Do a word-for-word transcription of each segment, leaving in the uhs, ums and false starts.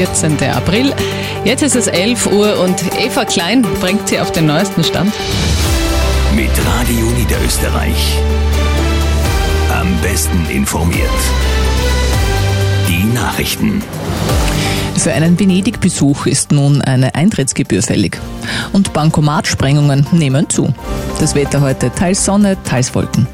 vierzehnten April. Jetzt ist es elf Uhr und Eva Klein bringt Sie auf den neuesten Stand. Mit Radio Niederösterreich. Am besten informiert. Die Nachrichten. Für einen Venedig-Besuch ist nun eine Eintrittsgebühr fällig. Und Bankomatsprengungen nehmen zu. Das Wetter heute teils Sonne, teils Wolken.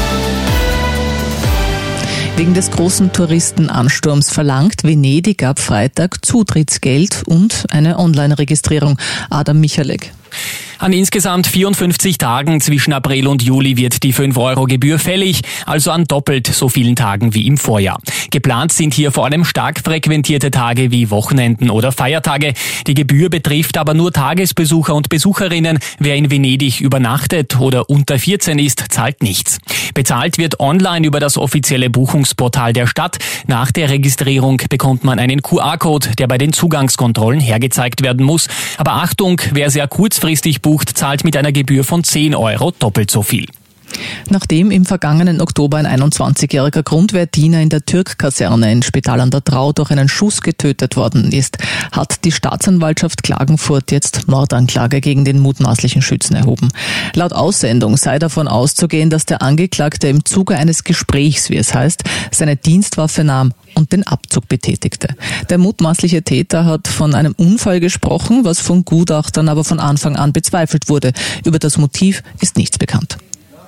Wegen des großen Touristenansturms verlangt Venedig ab Freitag Zutrittsgeld und eine Online-Registrierung. Adam Michalek. An insgesamt vierundfünfzig Tagen zwischen April und Juli wird die fünf Euro Gebühr fällig, also an doppelt so vielen Tagen wie im Vorjahr. Geplant sind hier vor allem stark frequentierte Tage wie Wochenenden oder Feiertage. Die Gebühr betrifft aber nur Tagesbesucher und Besucherinnen. Wer in Venedig übernachtet oder unter vierzehn ist, zahlt nichts. Bezahlt wird online über das offizielle Buchungsportal der Stadt. Nach der Registrierung bekommt man einen Q R-Code, der bei den Zugangskontrollen hergezeigt werden muss. Aber Achtung, wer sehr kurzfristig bucht, zahlt mit einer Gebühr von zehn Euro doppelt so viel. Nachdem im vergangenen Oktober ein einundzwanzigjähriger Grundwehrdiener in der Türk-Kaserne in Spital an der Trau durch einen Schuss getötet worden ist, hat die Staatsanwaltschaft Klagenfurt jetzt Mordanklage gegen den mutmaßlichen Schützen erhoben. Laut Aussendung sei davon auszugehen, dass der Angeklagte im Zuge eines Gesprächs, wie es heißt, seine Dienstwaffe nahm und den Abzug betätigte. Der mutmaßliche Täter hat von einem Unfall gesprochen, was von Gutachtern aber von Anfang an bezweifelt wurde. Über das Motiv ist nichts bekannt.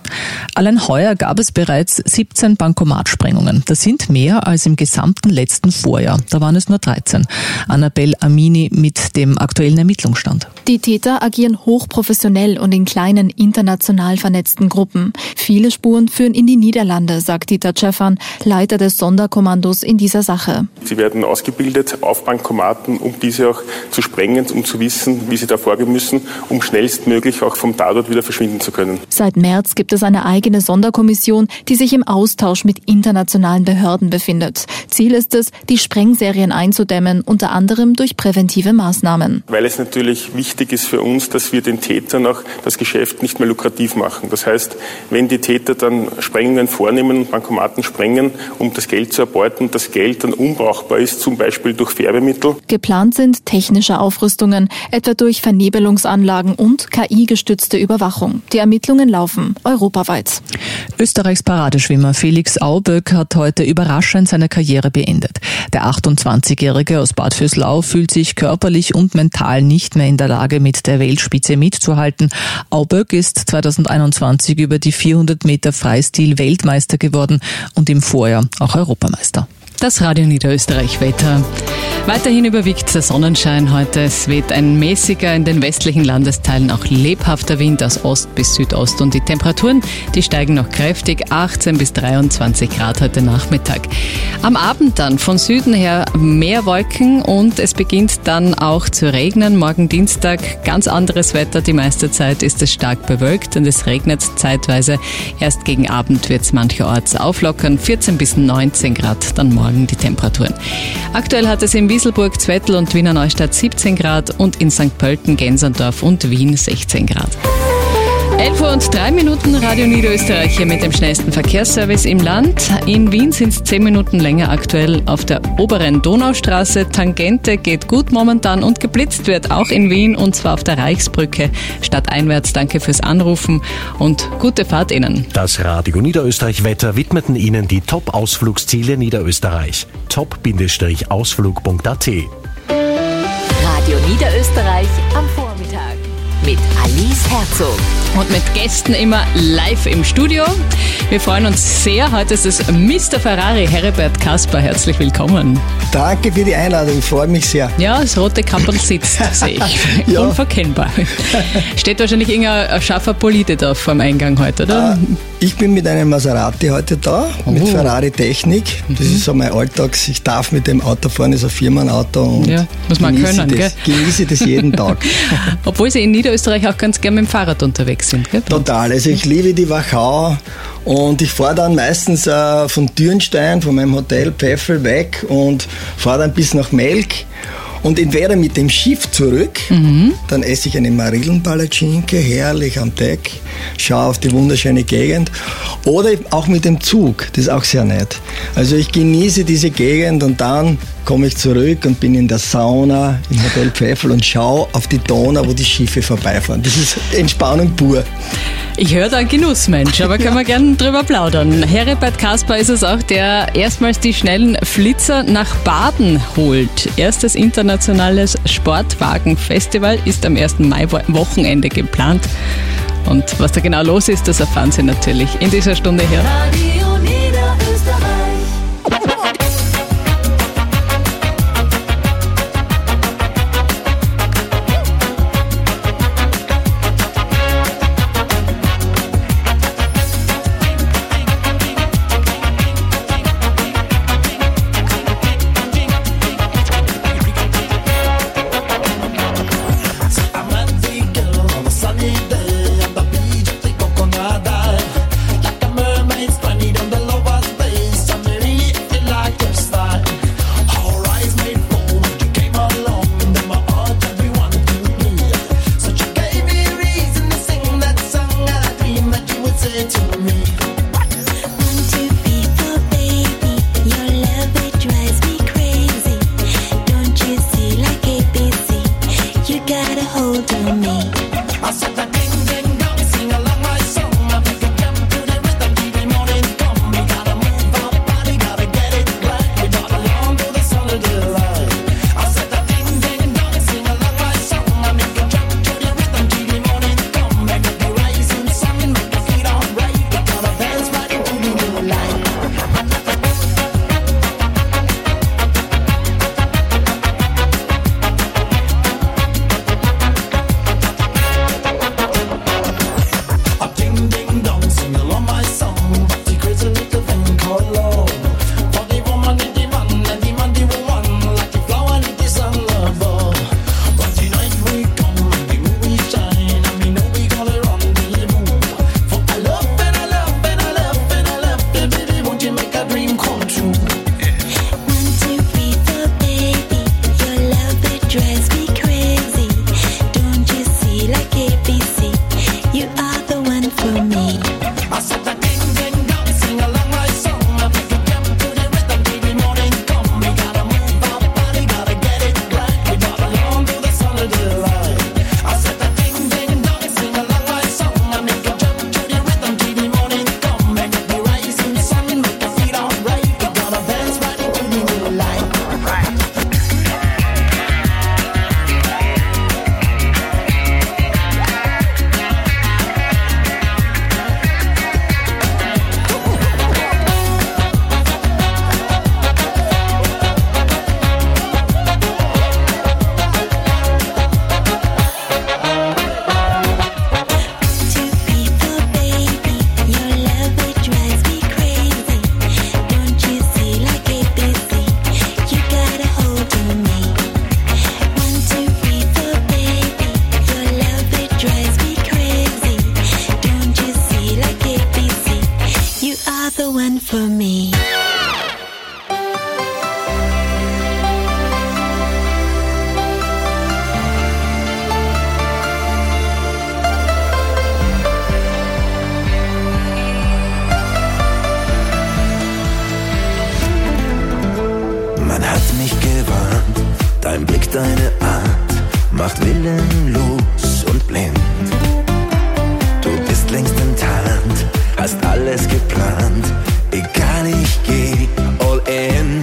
Allein heuer gab es bereits siebzehn Bankomatsprengungen. Das sind mehr als im gesamten letzten Vorjahr. Da waren es nur dreizehn. Annabelle Amini mit dem aktuellen Ermittlungsstand. Die Täter agieren hochprofessionell und in kleinen, international vernetzten Gruppen. Viele Spuren führen in die Niederlande, sagt Dieter Cefan, Leiter des Sonderkommandos in dieser Sache. Sie werden ausgebildet auf Bankomaten, um diese auch zu sprengen, um zu wissen, wie sie da vorgehen müssen, um schnellstmöglich auch vom Tatort wieder verschwinden zu können. Seit März gibt es eine eigene Sonderkommission, die sich im Austausch mit internationalen Behörden befindet. Ziel ist es, die Sprengserien einzudämmen, unter anderem durch präventive Maßnahmen. Weil es natürlich wichtig ist für uns, dass wir den Tätern auch das Geschäft nicht mehr lukrativ machen. Das heißt, wenn die Täter dann Sprengungen vornehmen und Bankomaten sprengen, um das Geld zu erbeuten, das Geld dann unbrauchbar ist, zum Beispiel durch Färbemittel. Geplant sind technische Aufrüstungen, etwa durch Vernebelungsanlagen und K I-gestützte Überwachung. Die Ermittlungen laufen europaweit. Österreichs Paradeschwimmer Felix Auböck hat heute überraschend seine Karriere beendet. Der achtundzwanzigjährige aus Bad Vöslau fühlt sich körperlich und mental nicht mehr in der Lage, mit der Weltspitze mitzuhalten. Auböck ist zweitausendeinundzwanzig über die vierhundert Meter Freistil Weltmeister geworden und im Vorjahr auch Europameister. Das Radio Niederösterreich Wetter. Weiterhin überwiegt der Sonnenschein heute. Es weht ein mäßiger, in den westlichen Landesteilen auch lebhafter Wind aus Ost bis Südost. Und die Temperaturen, die steigen noch kräftig, achtzehn bis dreiundzwanzig Grad heute Nachmittag. Am Abend dann von Süden her mehr Wolken und es beginnt dann auch zu regnen. Morgen Dienstag ganz anderes Wetter. Die meiste Zeit ist es stark bewölkt und es regnet zeitweise. Erst gegen Abend wird es mancherorts auflockern. vierzehn bis neunzehn Grad dann morgen die Temperaturen. Aktuell hat es in Wieselburg, Zwettl und Wiener Neustadt siebzehn Grad und in Sankt Pölten, Gensendorf und Wien sechzehn Grad. elf Uhr und drei Minuten, Radio Niederösterreich hier mit dem schnellsten Verkehrsservice im Land. In Wien sind es zehn Minuten länger aktuell auf der oberen Donaustraße. Tangente geht gut momentan und geblitzt wird auch in Wien und zwar auf der Reichsbrücke stadteinwärts. Danke fürs Anrufen und gute Fahrt Ihnen. Das Radio Niederösterreich Wetter widmeten Ihnen die Top-Ausflugsziele Niederösterreich. top Bindestrich ausflug punkt a t. Radio Niederösterreich am Vormittag mit Alice Herzog. Und mit Gästen immer live im Studio. Wir freuen uns sehr. Heute ist es Mister Ferrari, Heribert Kasper. Herzlich willkommen. Danke für die Einladung, ich freue mich sehr. Ja, das rote Kapperl sitzt, sehe ich. Ja. Unverkennbar. Steht wahrscheinlich irgendein scharfer Polite da vor dem Eingang heute, oder? Äh, ich bin mit einem Maserati heute da, oh. mit Ferrari-Technik. Das mhm. ist so mein Alltags. Ich darf mit dem Auto fahren, ist ein Firmenauto. Und ja, muss man können, das, gell? Genieße das jeden Tag. Obwohl Sie in Niederösterreich auch ganz gerne mit dem Fahrrad unterwegs sind, gell? Total. Also ich liebe die Wachau und ich fahre dann meistens äh, von Dürnstein, von meinem Hotel Pfeffel weg und fahre dann bis nach Melk. Und entweder mit dem Schiff zurück, mhm. dann esse ich eine Marillenpalatschinke, herrlich am Deck, schaue auf die wunderschöne Gegend. Oder auch mit dem Zug, das ist auch sehr nett. Also ich genieße diese Gegend und dann komme ich zurück und bin in der Sauna im Hotel Pfeffel und schaue auf die Donau, wo die Schiffe vorbeifahren. Das ist Entspannung pur. Ich höre da Genussmensch, aber können wir gerne drüber plaudern. Heribert Kasper ist es auch, der erstmals die schnellen Flitzer nach Baden holt. Erstes internationales Sportwagenfestival ist am ersten Mai-Wochenende geplant. Und was da genau los ist, das erfahren Sie natürlich in dieser Stunde hier. Radio Niederösterreich. Deine Art macht willenlos und blind. Du bist längst enttarnt, hast alles geplant. Egal, ich geh all in.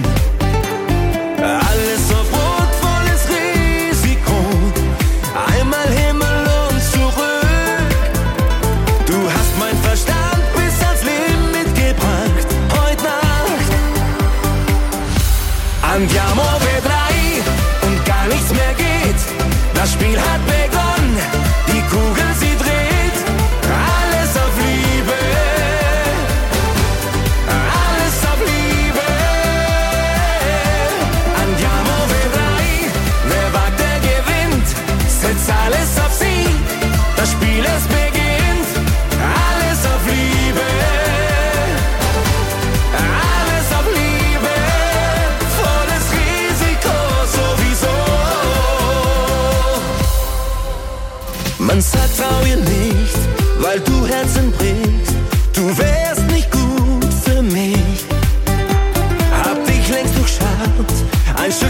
Alles auf Rot, volles Risiko. Einmal Himmel und zurück. Du hast mein Verstand bis ans Limit gebracht. Heute Nacht Andiamo vedrai. Nichts mehr geht, das Spiel hat begonnen, die Kugel sie dreht, alles auf Liebe, alles auf Liebe. Andiamo vedrai, wer wagt, der gewinnt, setz alles auf sie, das Spiel es beginnt, alles auf Liebe, alles auf Liebe, volles Risiko sowieso. Man sagt, trau ihr nicht, weil du Herzen brichst. Du wärst nicht gut für mich. Hab dich längst durchschaut, ein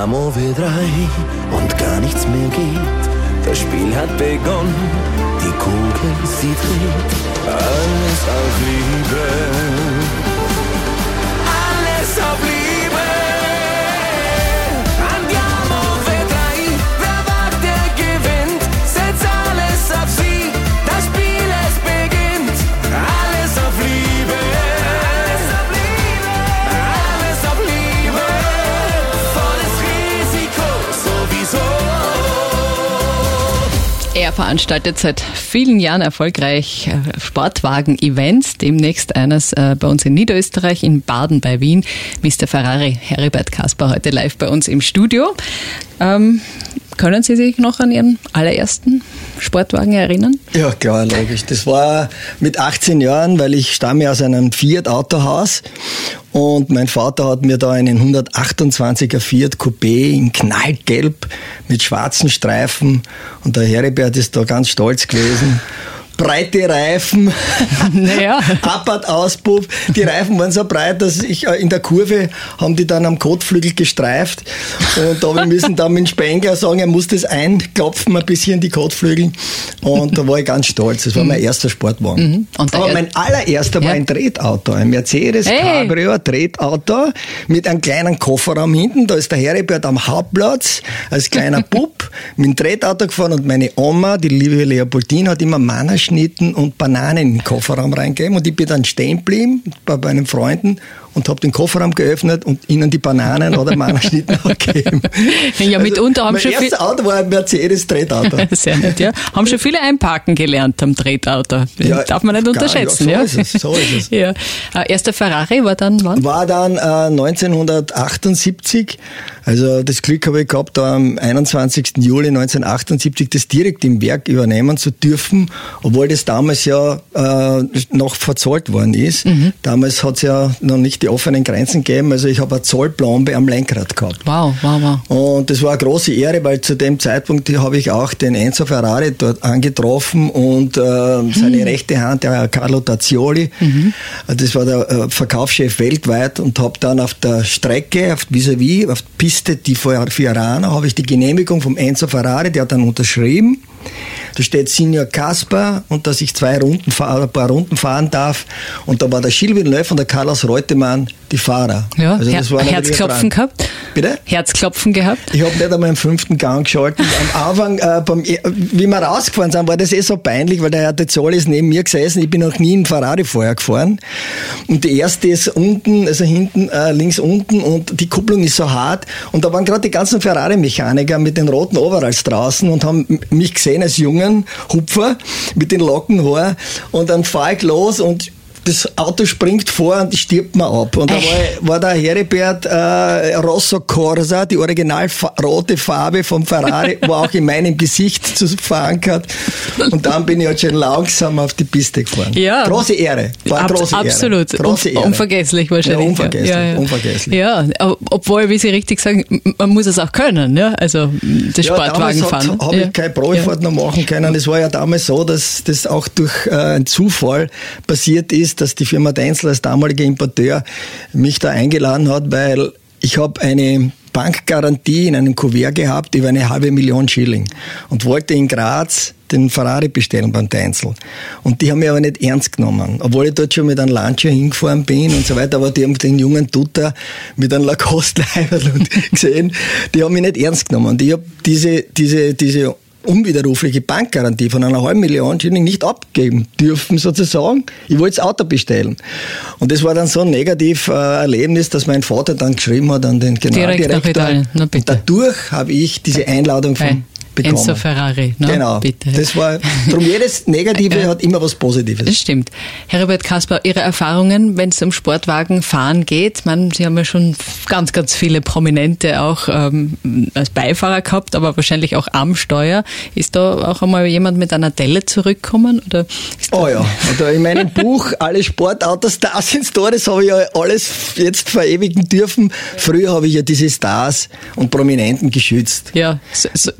Andiamo, vedrai, und gar nichts mehr geht. Das Spiel hat begonnen, die Kugel, sie dreht. Alles auf Liebe, alles auf Liebe. Andiamo, vedrai, wer wagt, der gewinnt. Setz alles auf sie, das Spiel, es beginnt. Alles auf Liebe, alles auf Liebe, alles auf Liebe. Volles Risiko sowieso. Er veranstaltet seit vielen Jahren erfolgreich Sportwagen-Events, demnächst eines äh, bei uns in Niederösterreich, in Baden bei Wien. Mister Ferrari, Heribert Caspar, heute live bei uns im Studio. Ähm, können Sie sich noch an Ihren allerersten Sportwagen erinnern? Ja, klar, logisch. Das war mit achtzehn Jahren, weil ich stamme aus einem Fiat-Autohaus und mein Vater hat mir da einen hundertachtundzwanziger Fiat Coupé in Knallgelb mit schwarzen Streifen und der Heribert ist da ganz stolz gewesen. Breite Reifen, naja. Abarth-Auspuff. Die Reifen waren so breit, dass ich in der Kurve haben die dann am Kotflügel gestreift und da habe ich müssen dann mit dem Spengler sagen, er muss das einklopfen ein bisschen die Kotflügel und da war ich ganz stolz. Das war mein erster Sportwagen. Mhm. Und Aber mein allererster ja. war ein Tretauto, ein Mercedes hey. Cabrio Tretauto mit einem kleinen Kofferraum hinten. Da ist der Heribert am Hauptplatz als kleiner Bub mit dem Tretauto gefahren und meine Oma, die liebe Leopoldine, hat immer Mannerschnitten und Bananen in den Kofferraum reingegeben und ich bin dann stehen geblieben bei meinen Freunden und habe den Kofferraum geöffnet und ihnen die Bananen oder Mannerschnitten gegeben. Ja, mitunter haben mein schon erstes viel Auto war ein Mercedes-Tretauto. Sehr nett, ja. Haben schon viele einparken gelernt am Tretauto. Ja, darf man nicht unterschätzen. Ja, ja. So ist es. So ist es. Ja. Äh, erster Ferrari war dann wann? War dann äh, neunzehnhundertachtundsiebzig. Also das Glück habe ich gehabt, am einundzwanzigsten Juli neunzehnhundertachtundsiebzig das direkt im Werk übernehmen zu dürfen, obwohl das damals ja äh, noch verzollt worden ist. Mhm. Damals hat es ja noch nicht die offenen Grenzen gegeben. Also ich habe eine Zollplombe am Lenkrad gehabt. Wow, wow, wow. Und das war eine große Ehre, weil zu dem Zeitpunkt habe ich auch den Enzo Ferrari dort angetroffen und äh, seine mhm. rechte Hand, der Carlo Tazzioli. Mhm. Das war der äh, Verkaufschef weltweit und habe dann auf der Strecke, auf vis-à-vis, auf der Piste di Fiorano, habe ich die Genehmigung vom Enzo Ferrari, der hat dann unterschrieben. Da steht Signor Caspar und dass ich zwei Runden, ein paar Runden fahren darf. Und da war der Gilles Villeneuve und der Carlos Reutemann die Fahrer. Ja, also das Her- war Herzklopfen gehabt? Bitte? Herzklopfen gehabt? Ich habe nicht einmal im fünften Gang geschaltet. Am Anfang, äh, beim, wie wir rausgefahren sind, war das eh so peinlich, weil der Herr Tezzoli ist neben mir gesessen. Ich bin noch nie in Ferrari vorher gefahren. Und die erste ist unten, also hinten, äh, links unten und die Kupplung ist so hart. Und da waren gerade die ganzen Ferrari-Mechaniker mit den roten Overalls draußen und haben mich gesehen als jungen Hupfer mit den Lockenhaar. Und dann fahre ich los und das Auto springt vor und stirbt mir ab. Und da war, war der Heribert äh, Rosso Corsa, die original fa- rote Farbe vom Ferrari, war auch in meinem Gesicht zu verankert. Und dann bin ich halt schon langsam auf die Piste gefahren. Ja. Große Ehre. War eine große Ab, absolut. Ehre. Große Ehre. Unvergesslich wahrscheinlich. Ja, unvergesslich. Ja, ja. unvergesslich. Ja, obwohl, wie Sie richtig sagen, man muss es auch können, ja? Also das ja, Sportwagenfahren. Habe ja. ich keine Probefahrt ja. noch machen können. Es war ja damals so, dass das auch durch äh, einen Zufall passiert ist, dass die Firma Denzel als damaliger Importeur mich da eingeladen hat, weil ich habe eine Bankgarantie in einem Kuvert gehabt über eine halbe Million Schilling und wollte in Graz den Ferrari bestellen beim Denzel. Und die haben mich aber nicht ernst genommen. Obwohl ich dort schon mit einem Lancia hingefahren bin und so weiter, aber die haben den jungen Tutter mit einem Lacoste-Leiberl gesehen, die haben mich nicht ernst genommen. Und ich habe diese, diese, diese unwiderrufliche Bankgarantie von einer halben Million Schilling nicht abgeben dürfen, sozusagen. Ich wollte das Auto bestellen. Und das war dann so ein negativ äh, Erlebnis, dass mein Vater dann geschrieben hat an den Generaldirektor. Na, bitte. Und dadurch habe ich diese Einladung von Hey. bekommen. Enzo Ferrari, ne? Genau. Bitte. Das war, darum jedes Negative hat immer was Positives. Das stimmt. Heribert Caspar, Ihre Erfahrungen, wenn es um Sportwagenfahren geht, man, Sie haben ja schon ganz, ganz viele Prominente auch ähm, als Beifahrer gehabt, aber wahrscheinlich auch am Steuer. Ist da auch einmal jemand mit einer Delle zurückgekommen? Oder oh ja, also in meinem Buch Alle Sportautos, Stars sind Stars, habe ich ja alles jetzt verewigen dürfen. Früher habe ich ja diese Stars und Prominenten geschützt. Ja, so, so, wahrscheinlich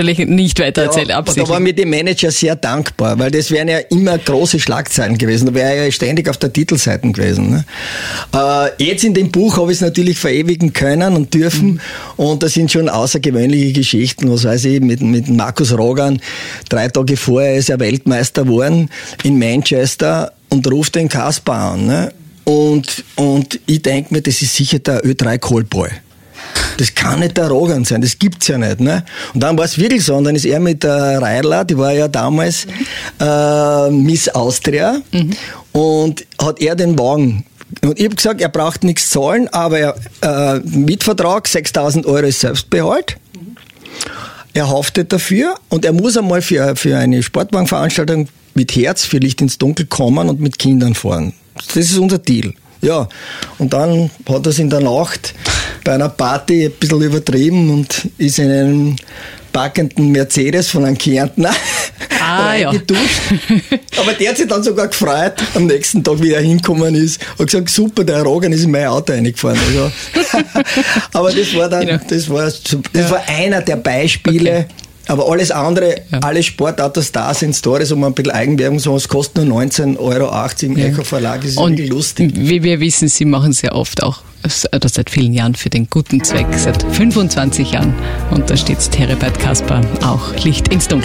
wahrscheinlich nicht weiter erzählt, ja, absichtlich. Da war mir die Manager sehr dankbar, weil das wären ja immer große Schlagzeilen gewesen. Da wäre er ja ständig auf der Titelseite gewesen. Ne? Äh, jetzt in dem Buch habe ich es natürlich verewigen können und dürfen. Mhm. Und da sind schon außergewöhnliche Geschichten. Was weiß ich, mit, mit Markus Rogan. Drei Tage vorher ist er Weltmeister geworden in Manchester und ruft den Kasper an. Ne? Und, und ich denke mir, das ist sicher der Ö drei Callboy. Das kann nicht der Rogan sein, das gibt's ja nicht. Ne? Und dann war es wirklich so, und dann ist er mit der Reidler, die war ja damals äh, Miss Austria, mhm. und hat er den Wagen. Und ich habe gesagt, er braucht nichts zahlen, aber er, äh, Mietvertrag, sechstausend Euro ist Selbstbehalt. Mhm. Er haftet dafür und er muss einmal für, für eine Sportwagenveranstaltung mit Herz für Licht ins Dunkel kommen und mit Kindern fahren. Das ist unser Deal. Ja, und dann hat er es in der Nacht bei einer Party ein bisschen übertrieben und ist in einen packenden Mercedes von einem Kärntner ah, reingeduscht. Ja. Aber der hat sich dann sogar gefreut, am nächsten Tag, wie er hingekommen ist, hat gesagt, super, der Rogan ist in mein Auto reingefahren. Also. Aber das war dann, das war, das ja. war einer der Beispiele. Okay. Aber alles andere, ja. alle Sportautos da sind Stories, um ein bisschen Eigenwerbung zu haben, es kostet nur neunzehn Euro achtzig im ja. Echo Verlag, das ist und wirklich lustig. Wie wir wissen, Sie machen es ja oft auch, oder seit vielen Jahren für den guten Zweck, seit fünfundzwanzig Jahren. Und da steht Heribert Kasper auch Licht ins Dunkel.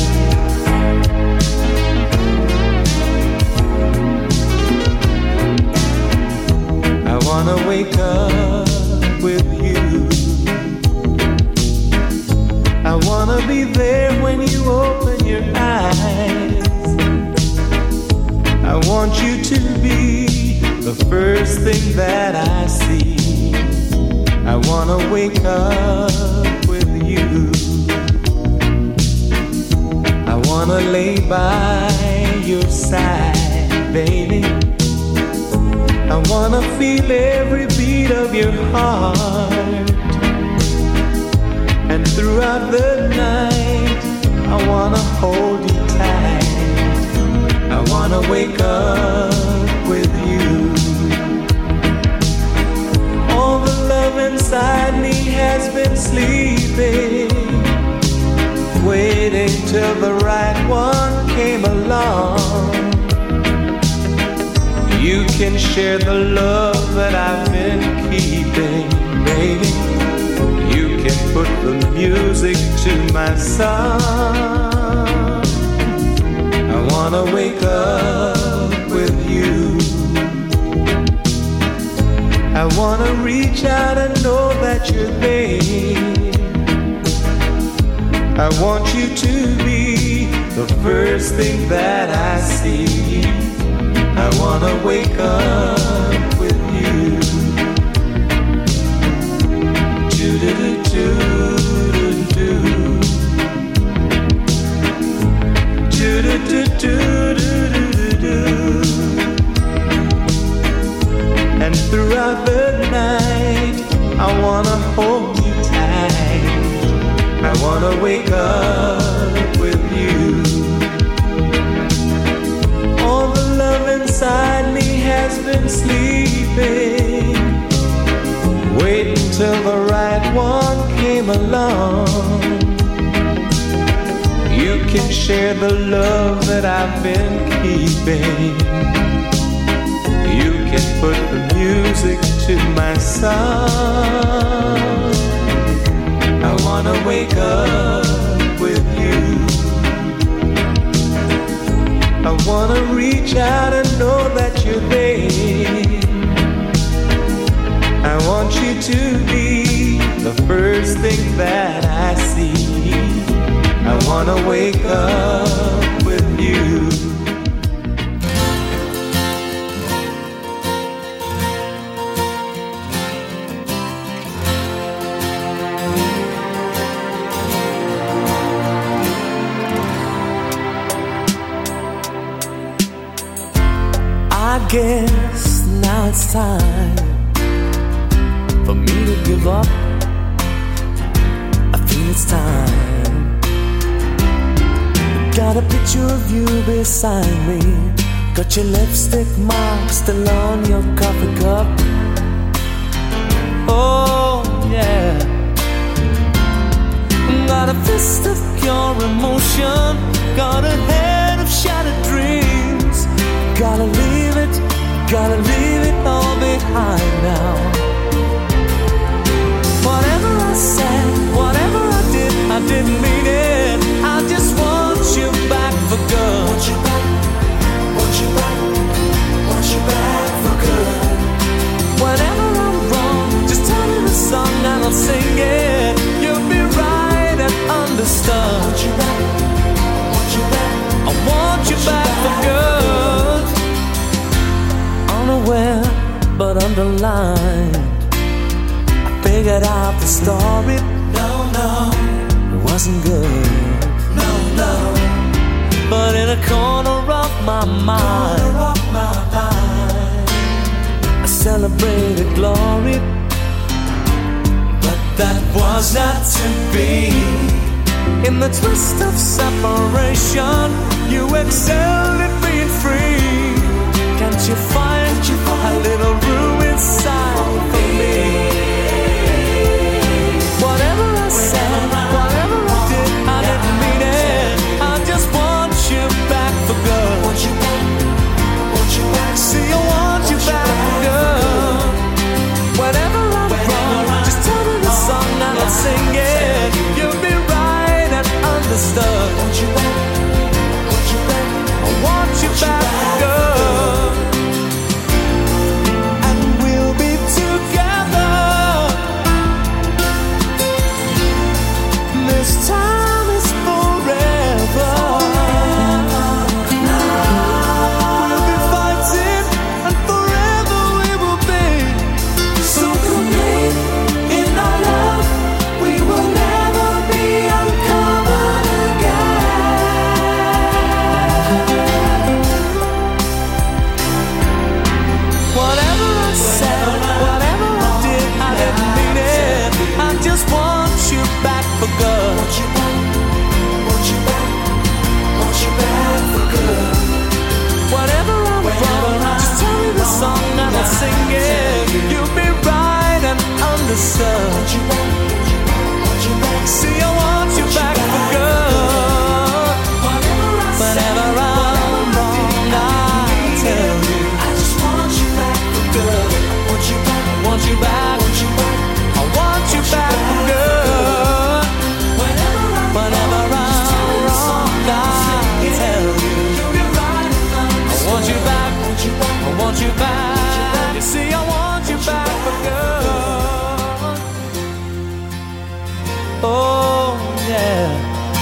I wanna wake up with you. I wanna be there when you open your eyes. I want you to be the first thing that I see. I wanna wake up with you. I wanna lay by your side, baby. I wanna feel every beat of your heart. And throughout the night, I wanna hold you tight. I wanna wake up with you. All the love inside me has been sleeping, waiting till the right one came along. You can share the love that I've been keeping, baby. You can put the music to my song. I wanna wake up with you. I wanna reach out and know that you're there. I want you to be the first thing that I see. I wanna wake up with you. And throughout the night, I wanna hold you tight. I wanna wake up with you. All the love inside me has been sleeping, waiting till the right one came along. You can share the love that I've been keeping. You can put the music to my song. I wanna wake up with you. I wanna reach out and know that you're there. I want you to be the first thing that I see. I wanna wake up with you. I guess now it's time for me to give up. I feel it's time. Got a picture of you beside me. Got your lipstick mark still on your coffee cup. Oh yeah. Got a fist of pure emotion, got a head of shattered dreams. Gotta leave it, gotta leave it all behind now. Whatever I said, whatever I did, I didn't mean it. I just want you back for good. Want you back, want you back, want you back for good. Whenever I'm wrong, just tell me the song and I'll sing it. You'll be right and understood. Want you back, want you back, I want you back for good. Unaware but underlined, I figured out the story. No, no, it wasn't good. No, no, but in a corner of my mind, corner of my mind, I celebrated glory. But that was not to be. In the twist of separation, you excelled at being free. Can't you find, Can't you find a little room inside for me? Whatever I said, whatever I did, I didn't mean it. I just want you back for good. Want you back, want you back. See, I want you back for good. Whenever I'm wrong, just tell me the song and I'll sing it. You'll be right and understood. Want you back, want you back. I want you back for good. And we'll be together. This time is forever. We'll be fighting and forever we will be. So complete in our love, we will never be uncovered again. Whatever I said, whatever I did, I didn't mean it. I just want you back for good. Want you back, want you back, want you back for good. Whatever I'm wrong, just tell me the song and I'll sing it. You'll be right and understood. Want you back, want you back. See, I want you back for good. Whenever I'm wrong, I'll tell you. I just want you back for good. Want you back, want you back, want you back. I want you back for good. Whenever I'm wrong, I'll tell you. I want you back, I want you back. You see, I want you back for good. Oh, yeah.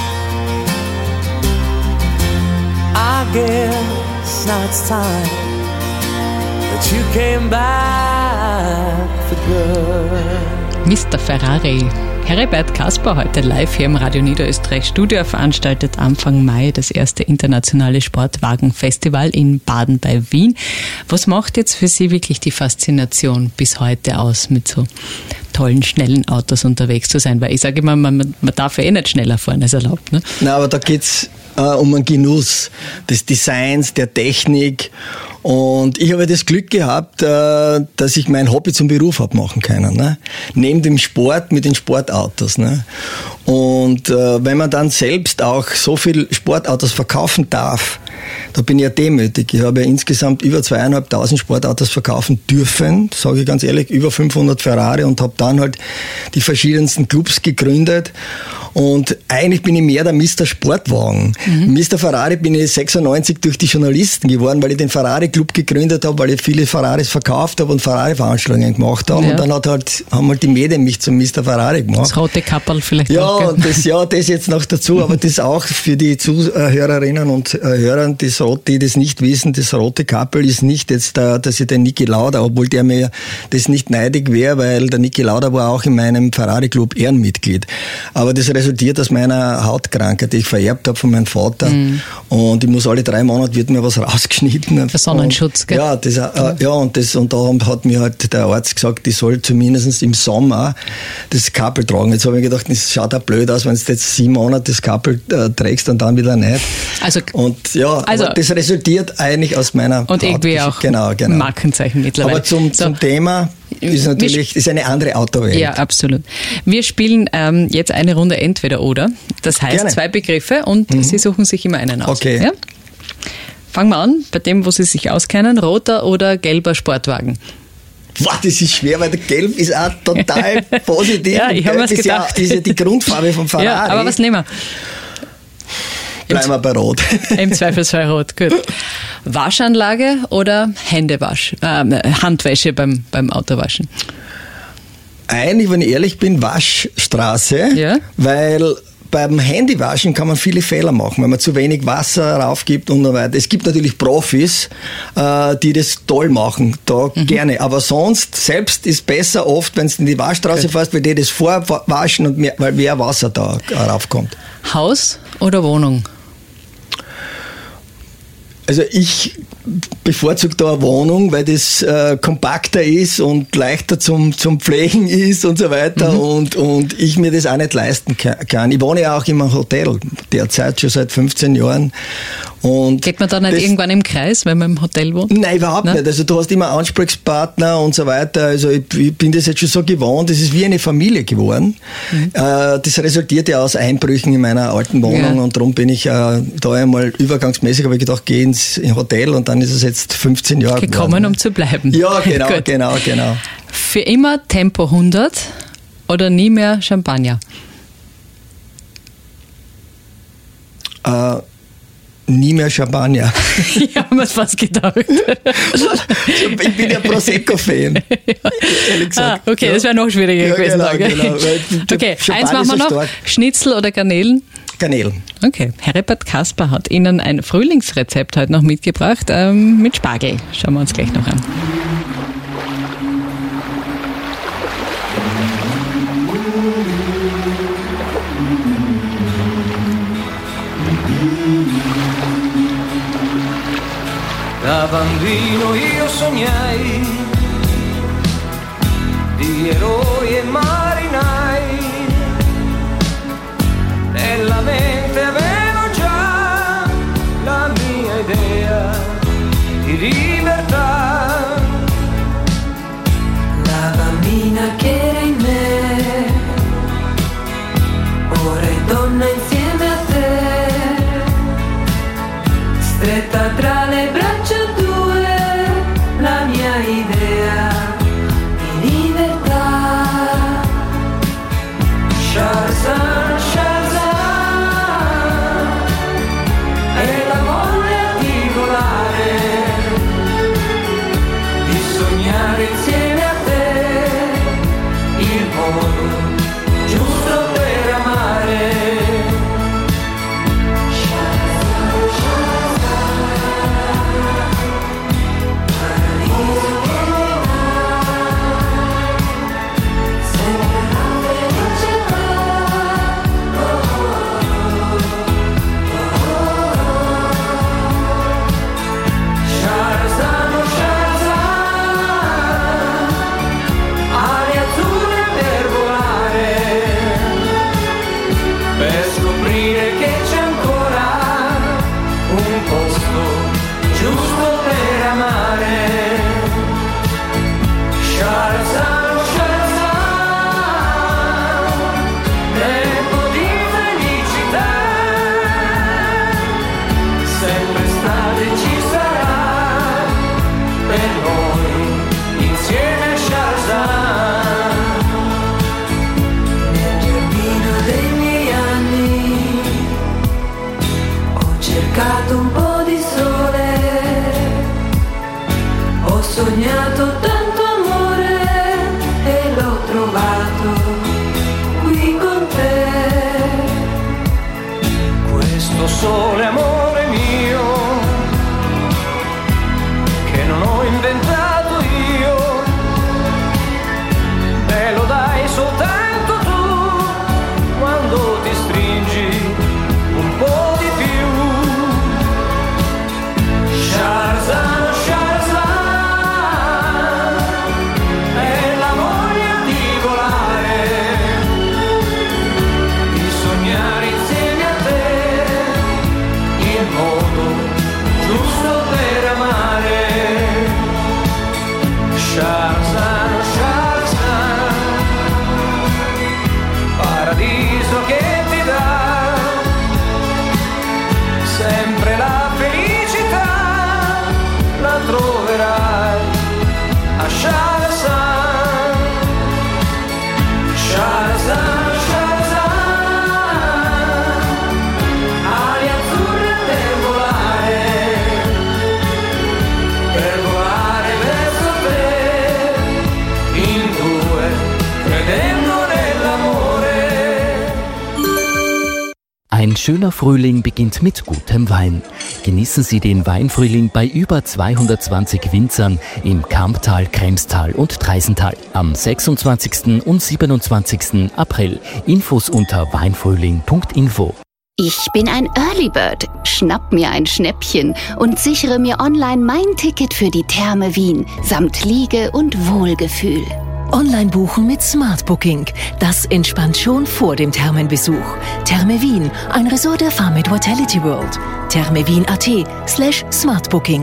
I guess now it's time that you came back for good. Mister Ferrari. Heribert Kasper heute live hier im Radio Niederösterreich Studio veranstaltet Anfang Mai das erste internationale Sportwagenfestival in Baden bei Wien. Was macht jetzt für Sie wirklich die Faszination bis heute aus, mit so tollen, schnellen Autos unterwegs zu sein? Weil ich sage immer, man, man darf ja eh nicht schneller fahren als erlaubt. Ne? Nein, aber da geht's äh, um einen Genuss des Designs, der Technik. Und ich habe das Glück gehabt, äh, dass ich mein Hobby zum Beruf habe machen können. Ne? Neben dem Sport mit den Sportautos. Ne? Und äh, wenn man dann selbst auch so viel Sportautos verkaufen darf, da bin ich ja demütig. Ich habe ja insgesamt über zweieinhalbtausend Sportautos verkaufen dürfen, sage ich ganz ehrlich, über fünfhundert Ferrari, und habe dann halt die verschiedensten Clubs gegründet. Und eigentlich bin ich mehr der Mister Sportwagen. Mhm. Mister Ferrari bin ich sechsundneunzig durch die Journalisten geworden, weil ich den Ferrari-Club gegründet habe, weil ich viele Ferraris verkauft habe und Ferrari-Veranstaltungen gemacht habe. Ja. Und dann hat halt, haben halt die Medien mich zum Mister Ferrari gemacht. Das rote Kapperl vielleicht ja, auch. Und das, ja, das jetzt noch dazu, aber das auch für die Zuhörerinnen und Hörer, das Rot, die das nicht wissen, das rote Kapperl ist nicht jetzt, der, dass ich den Niki Lauda, obwohl der mir das nicht neidig wäre, weil der Niki Lauda war auch in meinem Ferrari-Club Ehrenmitglied. Aber das resultiert aus meiner Hautkrankheit, die ich vererbt habe von meinem Vater. Mm. Und ich muss alle drei Monate wird mir was rausgeschnitten. Für Sonnenschutz, gell? Ja, das, äh, ja, und das, und da hat mir halt der Arzt gesagt, ich soll zumindest im Sommer das Kappel tragen. Jetzt habe ich gedacht, das schaut auch blöd aus, wenn du jetzt sieben Monate das Kappel äh, trägst und dann wieder nicht. Also, und, ja, Also, aber das resultiert eigentlich aus meiner und irgendwie auch genau, genau. Markenzeichen mittlerweile. Aber zum, so. zum Thema ist natürlich ist eine andere Autowelt. Ja, absolut. Wir spielen ähm, jetzt eine Runde Entweder-Oder. Das heißt Gerne. zwei Begriffe und mhm. Sie suchen sich immer einen aus. Okay. Ja? Fangen wir an, bei dem, wo Sie sich auskennen. Roter oder gelber Sportwagen? Wow, das ist schwer, weil der Gelb ist auch total positiv. Ja, ich habe mir ist gedacht. Ja, ist ja die Grundfarbe vom Ferrari. Ja, aber was nehmen wir? Bleiben wir bei Rot. Im Zweifelsfall Rot, gut. Waschanlage oder Händewasch, äh, Handwäsche beim, beim Autowaschen? Eigentlich, wenn ich ehrlich bin, Waschstraße, Ja. weil beim Handywaschen kann man viele Fehler machen, wenn man zu wenig Wasser raufgibt und so weiter. Es gibt natürlich Profis, äh, die das toll machen, da mhm. gerne. Aber sonst, selbst ist besser oft, wenn du in die Waschstraße Gut. fährst, weil die das vorwaschen und mehr, weil mehr Wasser da raufkommt. Haus oder Wohnung? Also ich bevorzuge da eine Wohnung, weil das äh, kompakter ist und leichter zum, zum Pflegen ist und so weiter mhm. und, und ich mir das auch nicht leisten kann. Ich wohne ja auch in einem Hotel derzeit schon seit fünfzehn Jahren. Und geht man da nicht das, irgendwann im Kreis, wenn man im Hotel wohnt? Nein, überhaupt Nein? nicht. Also du hast immer Ansprechpartner und so weiter. Also ich, ich bin das jetzt schon so gewohnt. Das ist wie eine Familie geworden. Mhm. Äh, das resultiert ja aus Einbrüchen in meiner alten Wohnung ja. und darum bin ich äh, da einmal übergangsmäßig, habe ich gedacht, geh ins Hotel und dann ist es jetzt fünfzehn Jahre gekommen, geworden. um zu bleiben. Ja, genau, genau, genau. Für immer Tempo hundert oder nie mehr Champagner? Äh, Nie mehr Champagner. Ich habe mir fast gedacht. Ich bin ja Prosecco-Fan. Ehrlich gesagt. Ah, okay, ja. Das wäre noch schwieriger ja, gewesen. Genau, genau. Okay, eins machen wir noch. Stark. Schnitzel oder Garnelen? Garnelen. Okay, Heribert Kasper hat Ihnen ein Frühlingsrezept heute noch mitgebracht ähm, mit Spargel. Schauen wir uns gleich noch an. Da bambino io sognai di eroi e marinai, nella mente avevo già la mia idea di libertà. La bambina che era in me, ora è donna insieme a te, stretta tra le braccia tue, la mia idea di libertà. Shazam, Shazam, è la voglia di volare, di sognare insieme a te il modo giusto per amare. schöner Frühling beginnt mit gutem Wein. Genießen Sie den Weinfrühling bei über zweihundertzwanzig Winzern im Kamptal, Kremstal und Treisental am sechsundzwanzigsten und siebenundzwanzigsten April. Infos unter weinfrühling punkt info. Ich bin ein Early Bird, schnapp mir ein Schnäppchen und sichere mir online mein Ticket für die Therme Wien samt Liege und Wohlgefühl. Online buchen mit Smart Booking. Das entspannt schon vor dem Thermenbesuch. Therme Wien, ein Resort der Farmit Vitality World. thermewien.at slash smartbooking.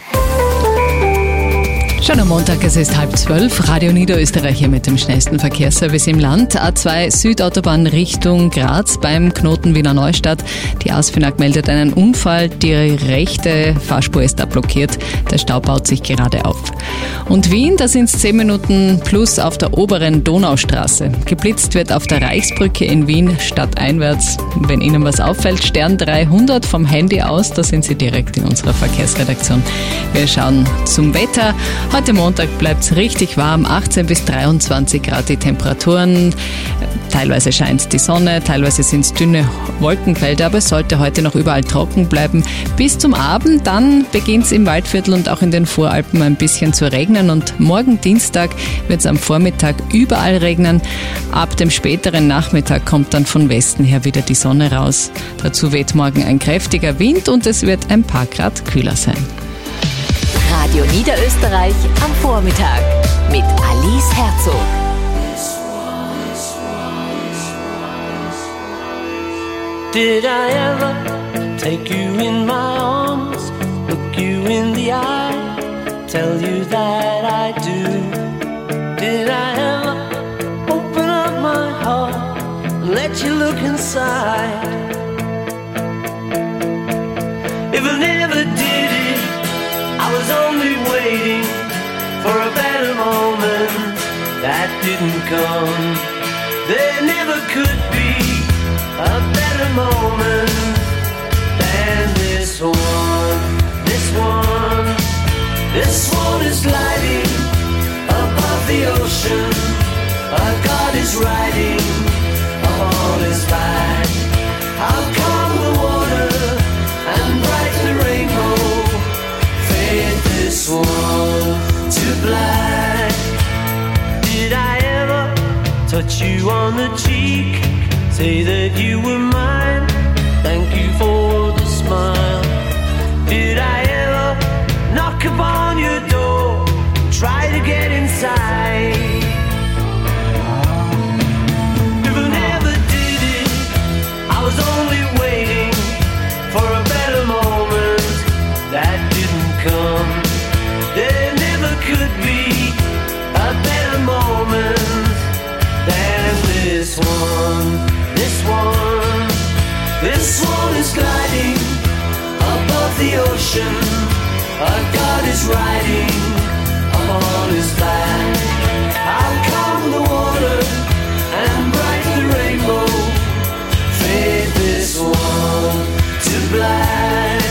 Schon am Montag, es ist halb zwölf. Radio Niederösterreich hier mit dem schnellsten Verkehrsservice im Land. A zwei Südautobahn Richtung Graz beim Knoten Wiener Neustadt. Die ASFINAG meldet einen Unfall. Die rechte Fahrspur ist da blockiert. Der Stau baut sich gerade auf. Und Wien, da sind es zehn Minuten plus auf der oberen Donaustraße. Geblitzt wird auf der Reichsbrücke in Wien stadteinwärts. Wenn Ihnen was auffällt, Stern dreihundert vom Handy aus, da sind Sie direkt in unserer Verkehrsredaktion. Wir schauen zum Wetter. Heute Montag bleibt es richtig warm, achtzehn bis dreiundzwanzig Grad die Temperaturen. Teilweise scheint die Sonne, teilweise sind es dünne Wolkenfelder, aber es sollte heute noch überall trocken bleiben. Bis zum Abend, dann beginnt es im Waldviertel und auch in den Voralpen ein bisschen zu regnen und morgen Dienstag wird es am Vormittag überall regnen. Ab dem späteren Nachmittag kommt dann von Westen her wieder die Sonne raus. Dazu weht morgen ein kräftiger Wind und es wird ein paar Grad kühler sein. Radio Niederösterreich am Vormittag mit Alice Herzog. Did I ever take you in my arms, look you in the eye, tell you that I do? Did I ever open up my heart and let you look inside? If I never did it, I was only waiting for a better moment that didn't come. There never could be a better moment than this one. This one, this one is gliding above the ocean. A God is riding upon his back. How calm the water and bright the rainbow. This one to black. Did I ever touch you on the cheek, say that you were mine, thank you for the smile? Did I ever knock upon your door, try to get inside? If I never did it, I was only waiting for a better moment that didn't come. There never could be a better moment than this one. This one, this one is gliding above the ocean. A God is riding upon his back. How calm the water and bright the rainbow. Fade this one to black.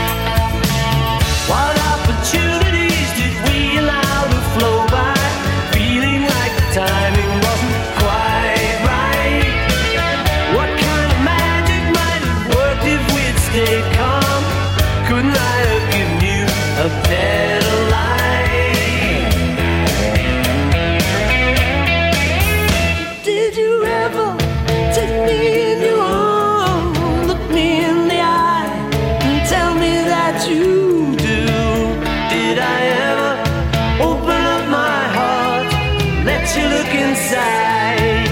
What opportunities did we allow to flow by, feeling like the timing wasn't quite right? What kind of magic might have worked if we'd stayed calm? Couldn't I have given you a better life? Did you ever take me in your arms, look me in the eye, and tell me that you do? Did I ever open up my heart, let you look inside?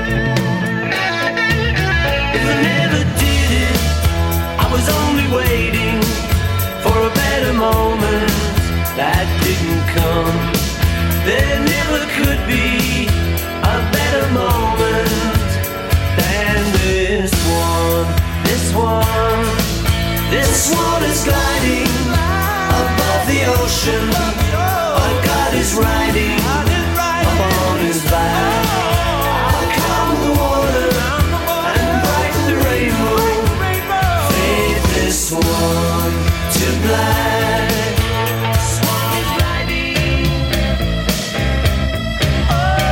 If I never did it, I was only waiting for a better moment that didn't come. There never could be a better moment than this one. This one, this one is gliding above the ocean. A God is riding upon his back. How calm the water and bright the rainbow. Fade this one to black. This one is riding.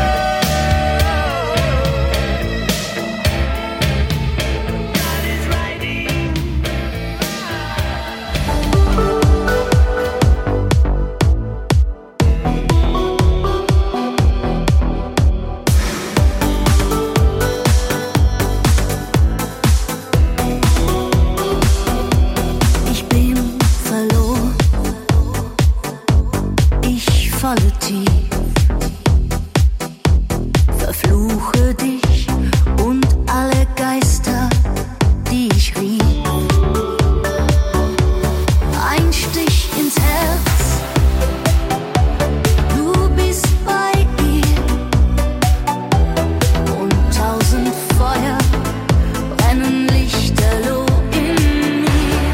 Oh, God is riding. tief. Verfluche dich und alle Geister, die ich rief. Ein Stich ins Herz, du bist bei ihr. Und tausend Feuer brennen lichterloh in mir.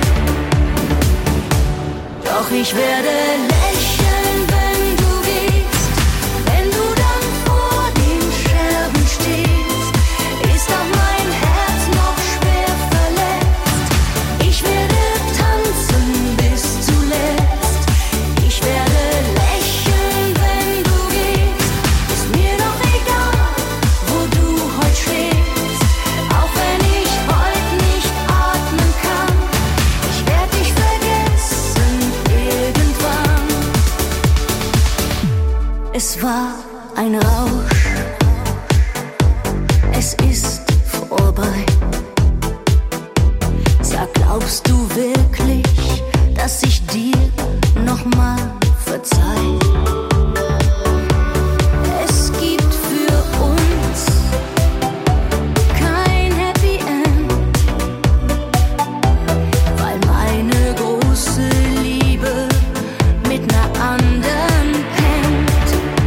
Doch ich werde lächeln, wenn du gehst. Wenn du dann vor den Scherben stehst, ist auch mein Herz noch schwer verletzt. Ich werde tanzen bis zuletzt. Ich werde lächeln, wenn du gehst. Ist mir doch egal, wo du heut schläfst. Auch wenn ich heut nicht atmen kann. Ich werd dich vergessen irgendwann. Es war ein Rausch. Es ist vorbei. Sag, glaubst du wirklich, dass ich dir nochmal verzeih? Es gibt für uns kein Happy End, weil meine große Liebe mit ner anderen pennt.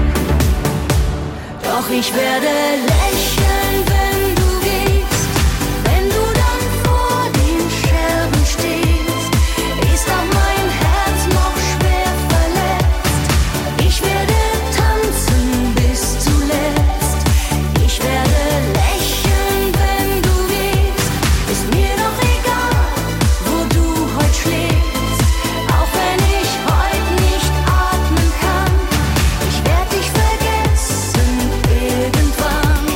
Doch ich werde lächeln, wenn du gehst. Wenn du dann vor den Scherben stehst, ist auch mein Herz noch schwer verletzt. Ich werde tanzen bis zuletzt. Ich werde lächeln, wenn du gehst. Ist mir doch egal, wo du heut schläfst. Auch wenn ich heut nicht atmen kann. Ich werd dich vergessen irgendwann.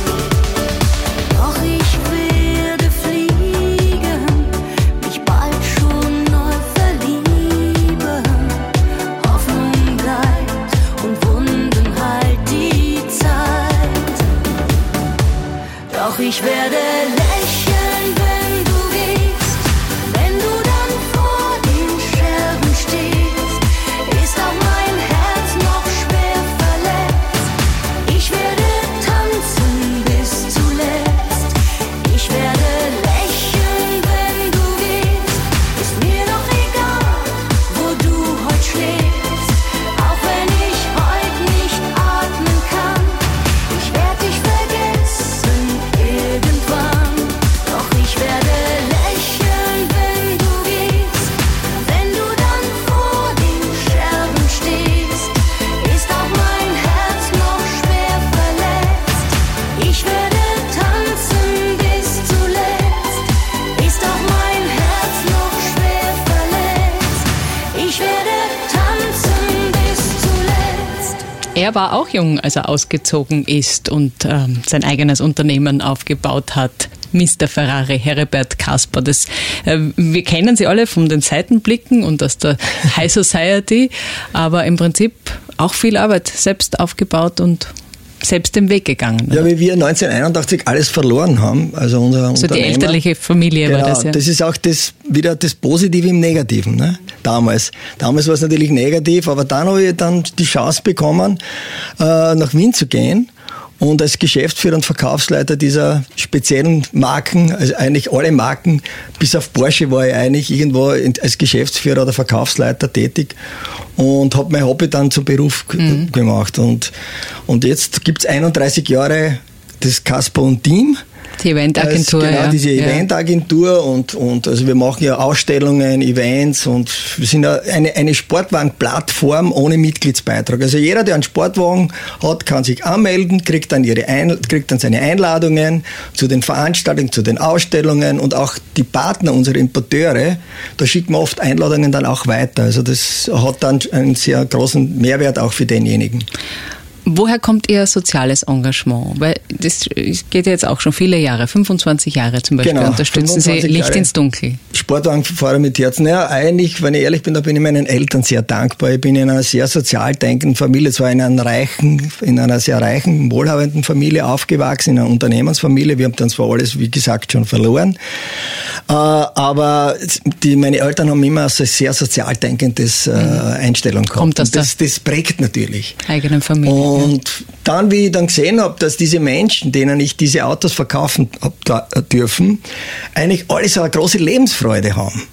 Doch ich werde fliegen, mich bald schon neu verlieben. Hoffnung bleibt und Wunden heilt die Zeit. Doch ich werde lächeln, wenn du gehst. Wenn du dann vor den Scherben stehst, ist auch mein Herz noch schwer verletzt. Ich werde tanzen bis zuletzt. Ich werde lächeln, wenn du gehst. Ist mir doch egal, wo du heut schläfst. Auch wenn ich heut nicht atmen kann. Ich werd dich vergessen irgendwann. Doch ich werde lächeln, wenn du gehst. Wenn du dann vor den Scherben stehst, ist auch mein Herz noch schwer verletzt. Ich werde tanzen bis zuletzt. Ist auch mein Herz noch schwer verletzt. Ich werde tanzen bis zuletzt. Er war auch jung, als er ausgezogen ist und ähm, sein eigenes Unternehmen aufgebaut hat. Mister Ferrari, Heribert Kasper. Das, äh, wir kennen sie alle von den Seitenblicken und aus der High Society, aber im Prinzip auch viel Arbeit, selbst aufgebaut und selbst den Weg gegangen. Ja, wie wir neunzehnhunderteinundachtzig alles verloren haben, also unser So die Unternehmer. elterliche Familie Genau, war das, ja. das ist auch das, wieder das Positive im Negativen, ne? Damals. Damals war es natürlich negativ, aber dann habe ich dann die Chance bekommen, äh, nach Wien zu gehen. Und als Geschäftsführer und Verkaufsleiter dieser speziellen Marken, also eigentlich alle Marken, bis auf Porsche war ich eigentlich irgendwo als Geschäftsführer oder Verkaufsleiter tätig und habe mein Hobby dann zum Beruf mhm. gemacht. Und, und jetzt gibt's einunddreißig Jahre das Kasper und Team. Die Eventagentur, Genau, ja. diese ja. Eventagentur und, und also wir machen ja Ausstellungen, Events und wir sind ja eine, eine Sportwagen-Plattform ohne Mitgliedsbeitrag. Also jeder, der einen Sportwagen hat, kann sich anmelden, kriegt dann, ihre Ein, kriegt dann seine Einladungen zu den Veranstaltungen, zu den Ausstellungen und auch die Partner, unsere Importeure, da schicken wir oft Einladungen dann auch weiter. Also das hat dann einen sehr großen Mehrwert auch für denjenigen. Woher kommt Ihr soziales Engagement? Weil das geht ja jetzt auch schon viele Jahre, fünfundzwanzig Jahre zum Beispiel, genau, unterstützen Sie Licht Jahre ins Dunkel. Sportwagenfahrer mit Herz. Naja, eigentlich, wenn ich ehrlich bin, da bin ich meinen Eltern sehr dankbar. Ich bin in einer sehr sozial denkenden Familie, zwar in einer reichen, in einer sehr reichen, wohlhabenden Familie aufgewachsen, in einer Unternehmensfamilie. Wir haben dann zwar alles, wie gesagt, schon verloren, äh, aber die, meine Eltern haben immer so ein sehr sozial denkendes äh, Einstellung gehabt. Kommt das, das, das prägt natürlich. Eigenen Familie. Und dann, wie ich dann gesehen habe, dass diese Menschen, denen ich diese Autos verkaufen hab dürfen, eigentlich alle so eine große Lebensfreude haben.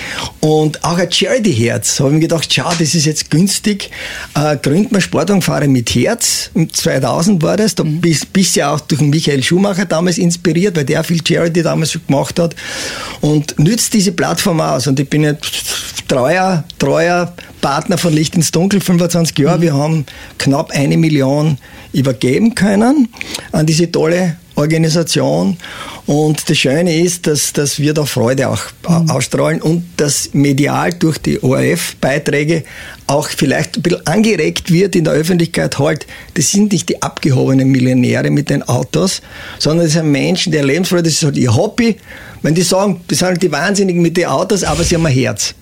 Und auch ein Charity-Herz. Habe ich mir gedacht, schau, das ist jetzt günstig. Äh, gründ mal Sportwagenfahrer mit Herz. Im zweitausend war das. Da mhm. bist, bist ja auch durch Michael Schumacher damals inspiriert, weil der viel Charity damals schon gemacht hat. Und nützt diese Plattform aus. Und ich bin jetzt treuer, treuer Partner von Licht ins Dunkel, fünfundzwanzig Jahre. Mhm. Wir haben knapp eine Million übergeben können an diese tolle Organisation. Und das Schöne ist, dass, dass wir da Freude auch mhm. ausstrahlen und dass medial durch die O R F-Beiträge auch vielleicht ein bisschen angeregt wird in der Öffentlichkeit halt, das sind nicht die abgehobenen Millionäre mit den Autos, sondern das sind Menschen, der Lebensfreude, das ist halt ihr Hobby. Wenn die sagen, das sind halt die Wahnsinnigen mit den Autos, aber sie haben ein Herz.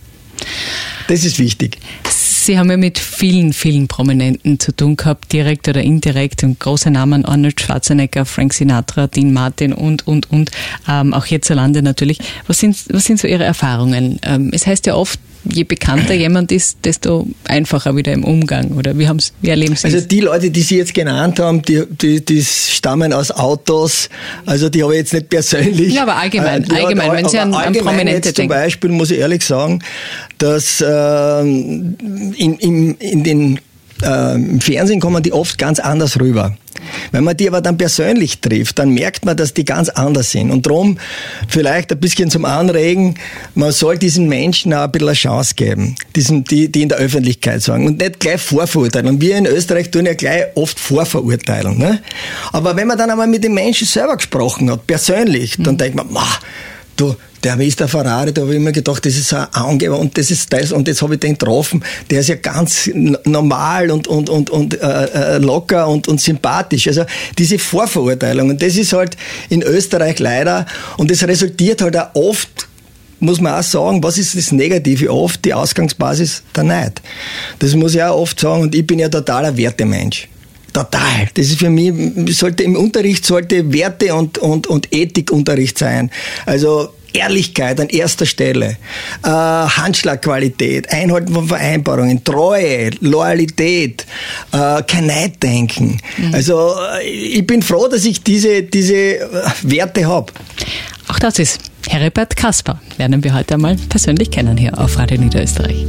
Das ist wichtig. Sie haben ja mit vielen, vielen Prominenten zu tun gehabt, direkt oder indirekt. Und große Namen: Arnold Schwarzenegger, Frank Sinatra, Dean Martin und, und, und. Ähm, auch hierzulande natürlich. Was sind, was sind so Ihre Erfahrungen? Ähm, es heißt ja oft, je bekannter jemand ist, desto einfacher wieder im Umgang. Oder wie, haben's, wie erleben Sie Also das? die Leute, die Sie jetzt genannt haben, die, die, die stammen aus Autos. Also die habe ich jetzt nicht persönlich. Ja, aber allgemein. Äh, allgemein, ja, wenn Sie an, an Prominente jetzt denken. Zum Beispiel muss ich ehrlich sagen, dass äh, in, in, in den äh, im Fernsehen kommen die oft ganz anders rüber. Wenn man die aber dann persönlich trifft, dann merkt man, dass die ganz anders sind. Und darum vielleicht ein bisschen zum Anregen, man soll diesen Menschen auch ein bisschen eine Chance geben, diesen, die, die in der Öffentlichkeit sagen. Und nicht gleich vorverurteilen. Und wir in Österreich tun ja gleich oft Vorverurteilung. Ne? Aber wenn man dann einmal mit den Menschen selber gesprochen hat, persönlich, dann mhm. denkt man, ma, du, der ist der Ferrari, da habe ich immer gedacht, das ist ein Angeber und das ist das und jetzt habe ich den getroffen, der ist ja ganz normal und, und, und, und äh, locker und, und sympathisch. Also diese Vorverurteilung, und das ist halt in Österreich leider, und das resultiert halt auch oft, muss man auch sagen, was ist das Negative? Oft die Ausgangsbasis der Neid. Das muss ich auch oft sagen, und ich bin ja totaler Wertemensch. Total. Das ist für mich, sollte im Unterricht sollte Werte und, und, und Ethikunterricht sein. Also Ehrlichkeit an erster Stelle, äh, Handschlagqualität, Einhalten von Vereinbarungen, Treue, Loyalität, äh, kein Neiddenken. Mhm. Also ich bin froh, dass ich diese, diese Werte habe. Auch das ist Heribert Kasper. Lernen wir heute einmal persönlich kennen hier auf Radio Niederösterreich.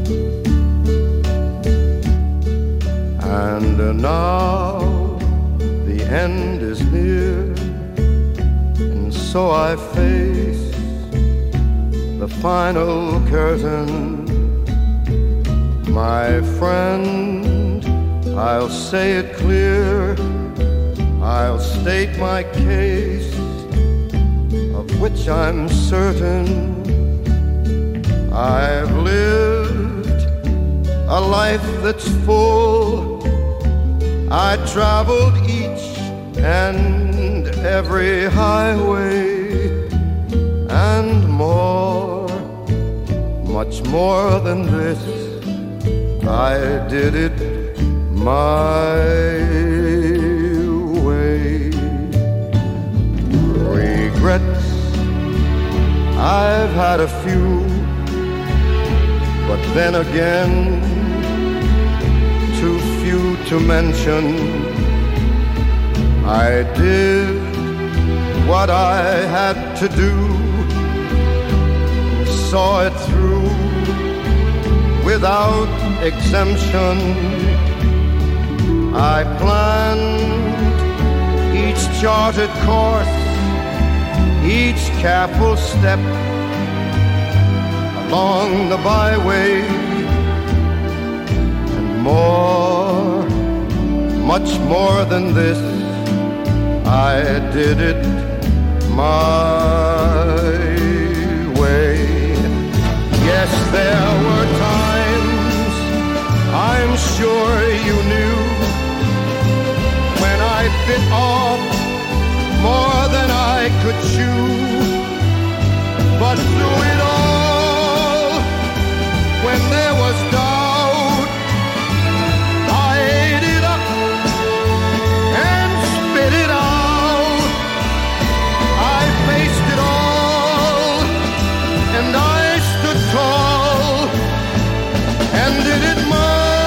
And now the end is near, and so I face the final curtain. My friend, I'll say it clear, I'll state my case, of which I'm certain. I've lived a life that's full. I traveled each and every highway and more, much more than this. I did it my way. Regrets, I've had a few, but then again, too few to mention. I did what I had to do, saw it through without exemption. I planned each charted course, each careful step along the byway. More, much more than this, I did it my way. Yes, there were times, I'm sure you knew, with you. But through it all, when there was doubt, I ate it up and spit it out. I faced it all and I stood tall and did it my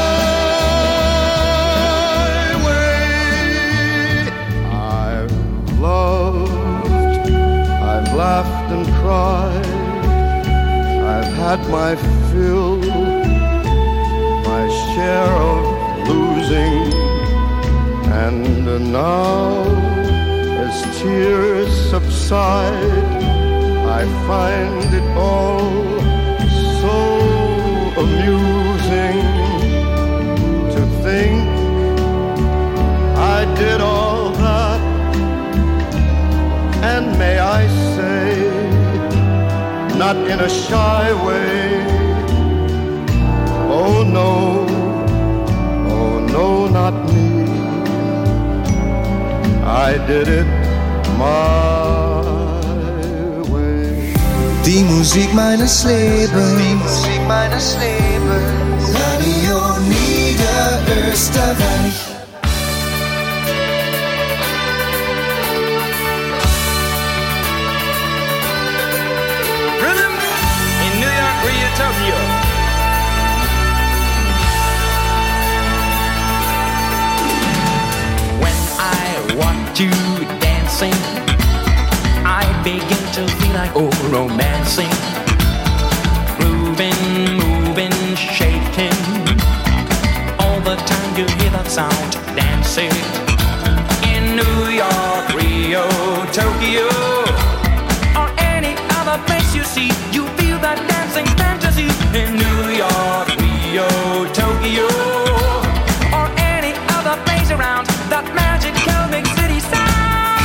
laughed and cried, I've had my fill, my share of losing, and now as tears subside, I find it all so amusing to think I did all that. And may I say, not in a shy way, oh no, oh no, not me. I did it my way. Die Musik meines Lebens, die Musik meines Lebens, Radio Niederösterreich. Tokyo. When I watch you dancing, I begin to feel like oh romancing, grooving, moving, shaking. All the time you hear that sound, dancing in New York, Rio, Tokyo, or any other place you see. You feel that dancing fantasy in New York, Rio, Tokyo, or any other place around that magical big city sound.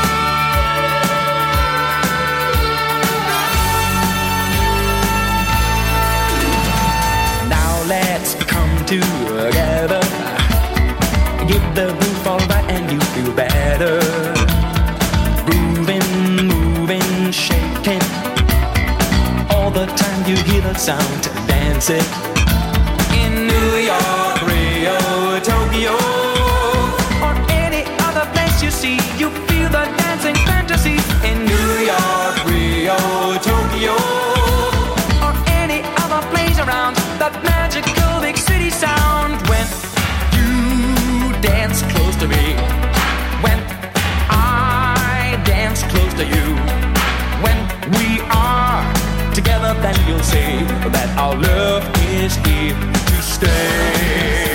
Now let's come together, give the groove all right and you feel better. Grooving, moving, shaking. All the time you hear that sound, dancing in New York, Rio, Tokyo, or any other place you see. You feel the dancing fantasy in New York, Rio, Tokyo, or any other place around that magical big city sound. When you dance close to me, when I dance close to you, when we are together, then you'll see that our love is here to stay.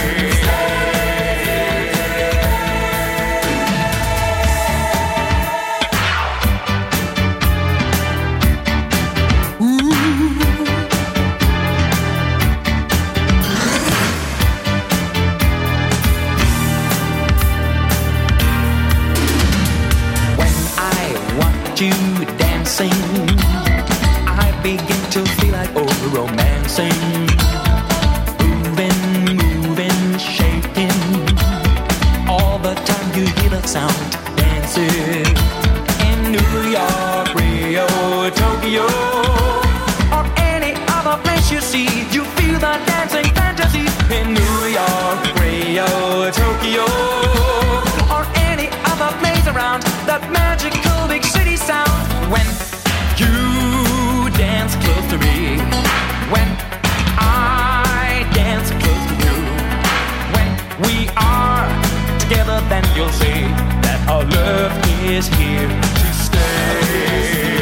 When I watch you dancing, begin to feel like oh romancing, moving, moving, shaking. All the time you hear that sound, dancing in New York, Rio, Tokyo, or any other place you see. You feel that dancing fantasy in New York, Rio, Tokyo, or any other place around that magical big city sound. When you dance close to me, when I dance close to you, when we are together, then you'll see that our love is here to stay.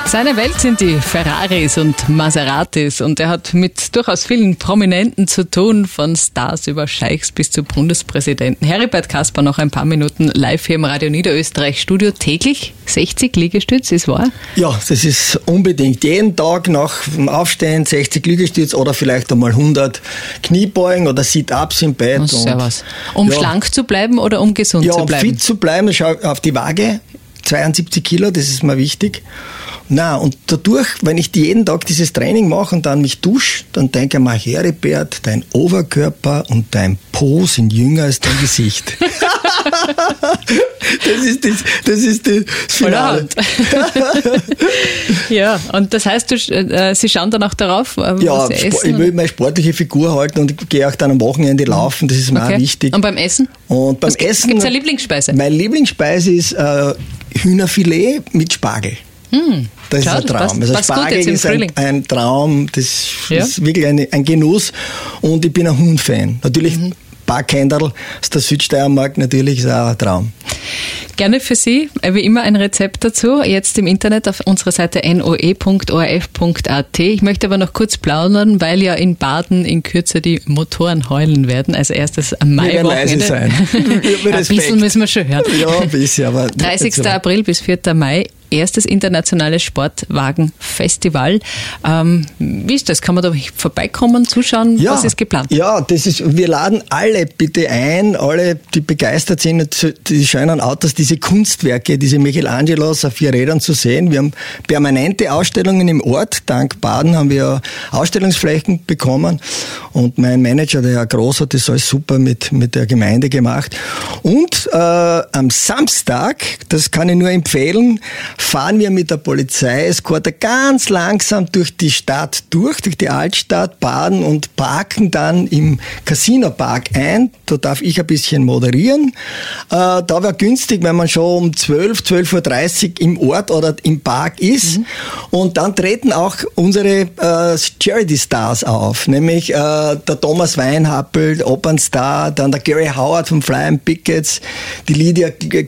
Seine Welt sind die Ferraris und Maseratis und er hat mit durchaus vielen Prominenten zu tun, von Stars über Scheichs bis zu Bundespräsidenten. Heribert Kasper noch ein paar Minuten live hier im Radio Niederösterreich Studio. Täglich sechzig Liegestütz, ist wahr? Ja, das ist unbedingt. Jeden Tag nach dem Aufstehen sechzig Liegestütz oder vielleicht einmal hundert Kniebeugen oder Sit-Ups im Bett. Das ist ja was. Um ja. schlank zu bleiben oder um gesund ja, zu bleiben? Ja, um fit zu bleiben, schau auf die Waage. zweiundsiebzig Kilo, das ist mir wichtig. Na, und dadurch, wenn ich jeden Tag dieses Training mache und dann mich dusche, dann denke ich mir, Heribert, dein Oberkörper und dein Po sind jünger als dein Gesicht. das ist das, das ist das Finale. Ja, und das heißt, du, äh, Sie schauen dann auch darauf, äh, ja, was Sie essen? Ich will meine sportliche Figur halten und ich gehe auch dann am Wochenende laufen, das ist mir okay. auch wichtig. Und beim Essen? Und beim was Essen. Gibt es eine Lieblingsspeise? Meine Lieblingsspeise ist äh, Hühnerfilet mit Spargel. Hm. Das Schau, ist ein Traum. Das also passt Spargel ist ein, ein Traum, das ja. ist wirklich eine, ein Genuss und ich bin ein Huhn-Fan. Natürlich mhm. Barkenderl aus der Südsteiermark, natürlich ist auch ein Traum. Gerne für Sie, wie immer ein Rezept dazu, jetzt im Internet auf unserer Seite n o e punkt o r f punkt a t. Ich möchte aber noch kurz plaudern, weil ja in Baden in Kürze die Motoren heulen werden. Also erstes Mai-Wochenende. Wir werden leise sein. Ein bisschen müssen wir schon hören. Ja, ein bisschen, aber... dreißigster April bis vierter Mai. Erstes internationales Sportwagenfestival. Ähm, wie ist das? Kann man da vorbeikommen, zuschauen? Ja, was ist geplant? Ja, das ist, wir laden alle bitte ein, alle, die begeistert sind, die schönen Autos, diese Kunstwerke, diese Michelangelos auf vier Rädern zu sehen. Wir haben permanente Ausstellungen im Ort. Dank Baden haben wir Ausstellungsflächen bekommen. Und mein Manager, der Herr Groß, hat das alles super mit, mit der Gemeinde gemacht. Und äh, am Samstag, das kann ich nur empfehlen, fahren wir mit der Polizeieskorte ganz langsam durch die Stadt durch, durch die Altstadt Baden und parken dann im Casino-Park ein. Da darf ich ein bisschen moderieren. Äh, da wäre günstig, wenn man schon um zwölf, zwölf Uhr dreißig im Ort oder im Park ist. Mhm. Und dann treten auch unsere äh, Charity-Stars auf, nämlich äh, der Thomas Weinhappel, Opernstar, dann der Gary Howard von Flying Pickets, die Lydia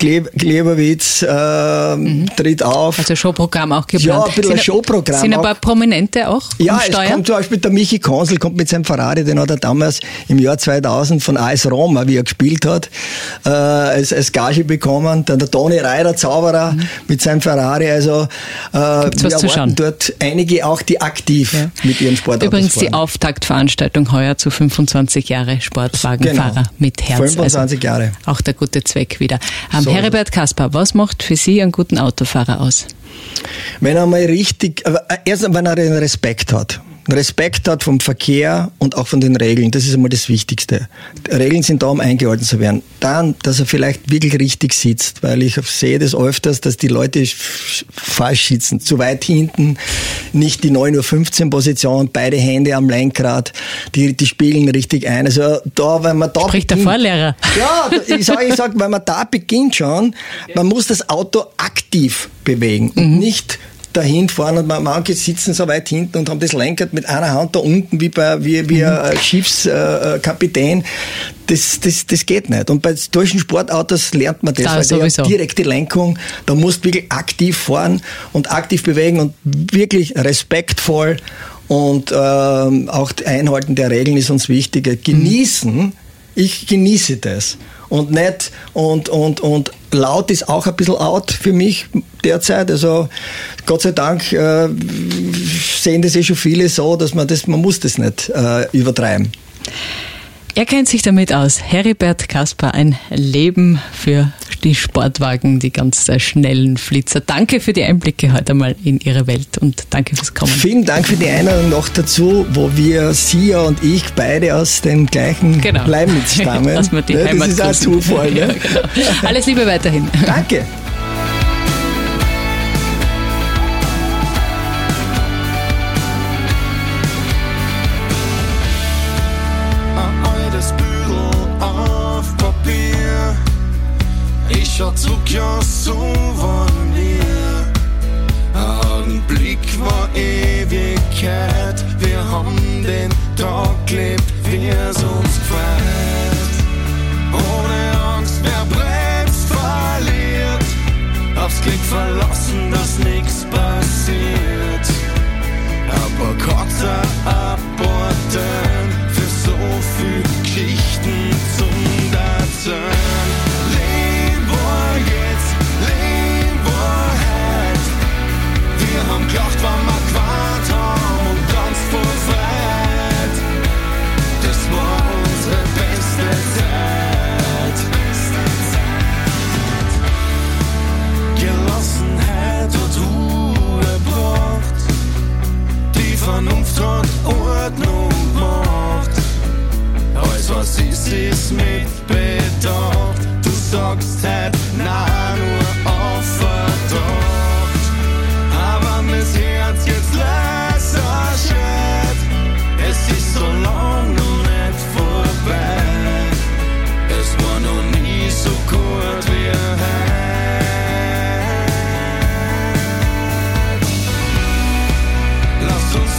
Glebowitz äh, mhm. tritt auf. Also Showprogramm auch geplant. Ja, ein bisschen ein Showprogramm. Sind ein paar Prominente auch? Ja, es kommt zum Beispiel der Michi Konzel, kommt mit seinem Ferrari, den hat er damals im Jahr zweitausend von A S Roma, wie er gespielt hat, äh, als, als Gage bekommen. Dann der Toni Reider, Zauberer, mhm. mit seinem Ferrari. Also äh, wir erwarten dort einige auch, die aktiv ja. mit ihren Sportautos Übrigens fahren. Die Auftaktveranstaltung heuer zu fünfundzwanzig Jahre Sportwagenfahrer genau. mit Herz. fünfundzwanzig Jahre. Also auch der gute Zweck wieder. Ähm, So. Heribert Kasper, was macht für Sie einen guten Autofahrer aus? Wenn er mal richtig, erst wenn er den Respekt hat. Respekt hat vom Verkehr und auch von den Regeln. Das ist einmal das Wichtigste. Regeln sind da, um eingehalten zu werden. Dann, dass er vielleicht wirklich richtig sitzt, weil ich sehe das öfters, dass die Leute falsch sitzen. Zu weit hinten, nicht die neun Uhr fünfzehn Position, beide Hände am Lenkrad, die, die spiegeln richtig ein. Also da, wenn man da Spricht beginnt, der Vorlehrer. Ja, ich sage, ich sag, wenn man da beginnt schon, man muss das Auto aktiv bewegen und mhm. nicht dahin fahren und manche sitzen so weit hinten und haben das Lenkrad mit einer Hand da unten wie bei wie, wie ein Schiffskapitän. Das, das, das geht nicht. Und bei solchen Sportautos lernt man das, da weil sowieso. Die direkte Lenkung, da musst du wirklich aktiv fahren und aktiv bewegen und wirklich respektvoll und ähm, auch Einhalten der Regeln ist uns wichtig. Genießen, mhm. ich genieße das. Und nicht, und, und, und laut ist auch ein bisschen out für mich derzeit. Also Gott sei Dank äh, sehen das eh schon viele so, dass man das, man muss das nicht äh, übertreiben. Er kennt sich damit aus. Heribert Kasper, ein Leben für die Sportwagen, die ganz schnellen Flitzer. Danke für die Einblicke heute mal in Ihre Welt und danke fürs Kommen. Vielen Dank für die Einladung noch dazu, wo wir, Sie und ich, beide aus dem gleichen genau. Leibniz stammen. Dass wir die ja, Heimat das ist ein Zufall. Ne? Ja, genau. Alles Liebe weiterhin. Danke. Ich zog ja Souvenir. Ein Augenblick war Ewigkeit. Wir haben den Tag gelebt, wie es uns gefällt. Ohne Angst, wer bremst, verliert. Aufs Glück verlassen, dass nichts passiert.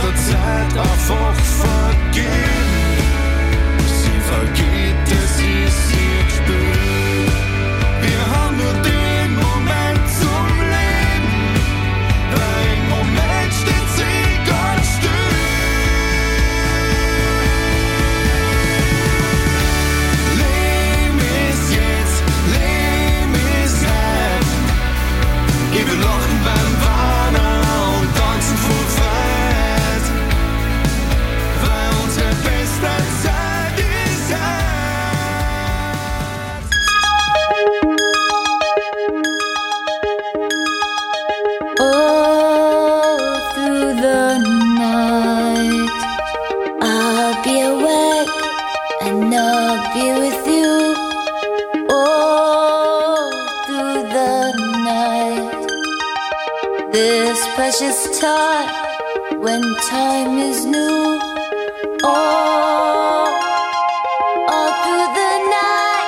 unsere Zeit einfach vergehen. Sie vergeht, es ist ihr Spiel. Wir haben nur den Moment zum Leben, weil im Moment steht sie ganz still. Leben ist jetzt, Leben ist halt. Ich will lachen beim Warner und tanzen vor Freiheit, weil unsere beste Zeit ist halt. All through the night, I'll be awake and I'll be with you. All through the night, this precious time when time is new. All, all through the night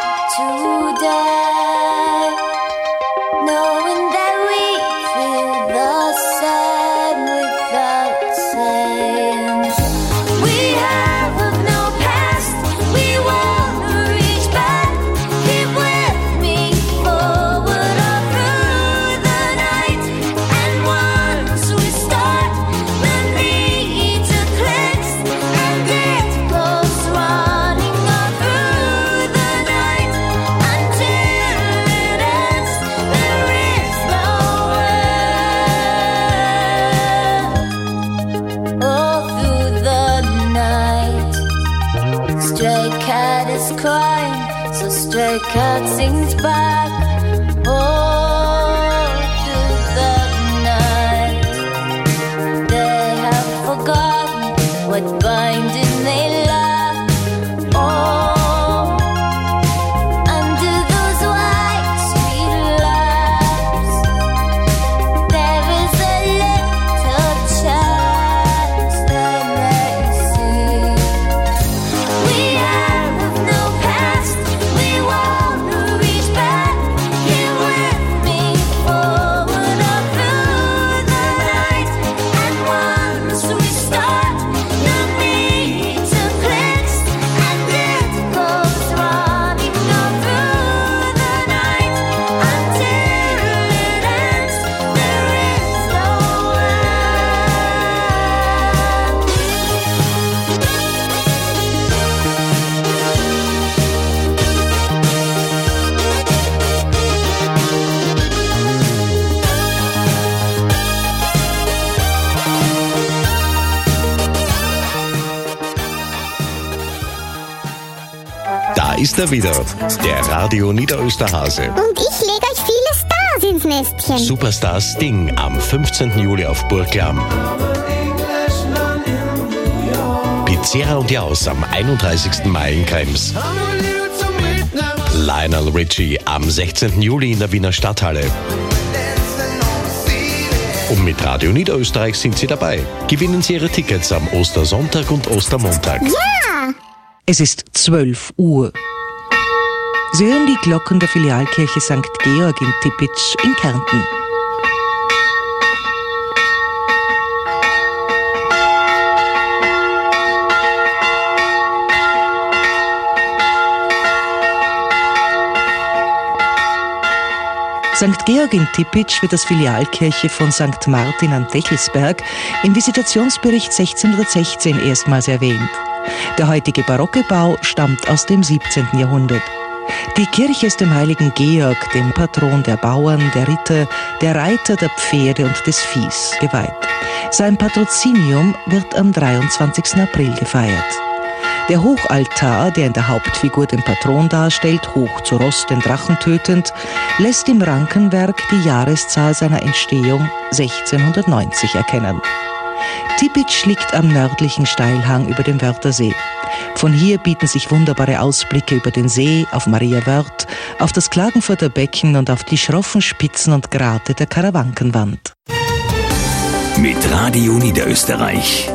today, knowing that we feel the same without saying. We have of no past, we wanna reach back. Keep with me forward all through the night. And once we start, the need to cleanse, and it goes running all through the night until it ends. There is no end. All through the night, stray cat is crying, so stray cat sings back. All through the night, they have forgotten what binding they love. Oh, under those white street lamps, there is a little chance they may see. We have no past, we wanna reach back. Here with me forward all through the night. And once we start, no need to cleanse, and it goes running all through the night until it ends. There is no Da ist er wieder, der Radio Niederösterhase. Und ich lege euch viele Stars ins Nestchen. Superstar Sting am fünfzehnten Juli auf Burglam. Pizzera und Jaus am einunddreißigsten Mai in Krems. Lionel Richie am sechzehnten Juli in der Wiener Stadthalle. Und mit Radio Niederösterreich sind Sie dabei. Gewinnen Sie Ihre Tickets am Ostersonntag und Ostermontag. Ja! Es ist zwölf Uhr. Sie hören die Glocken der Filialkirche Sankt Georg in Tippitsch in Kärnten. Sankt Georg in Tippitsch wird als Filialkirche von Sankt Martin am Techelsberg im Visitationsbericht sechzehnhundertsechzehn erstmals erwähnt. Der heutige barocke Bau stammt aus dem siebzehnten Jahrhundert. Die Kirche ist dem heiligen Georg, dem Patron der Bauern, der Ritter, der Reiter, der Pferde und des Viehs, geweiht. Sein Patrozinium wird am dreiundzwanzigsten April gefeiert. Der Hochaltar, der in der Hauptfigur den Patron darstellt, hoch zu Ross den Drachen tötend, lässt im Rankenwerk die Jahreszahl seiner Entstehung sechzehnhundertneunzig erkennen. Tippitsch liegt am nördlichen Steilhang über dem Wörthersee. Von hier bieten sich wunderbare Ausblicke über den See, auf Maria Wörth, auf das Klagenfurter Becken und auf die schroffen Spitzen und Grate der Karawankenwand. Mit Radio Niederösterreich.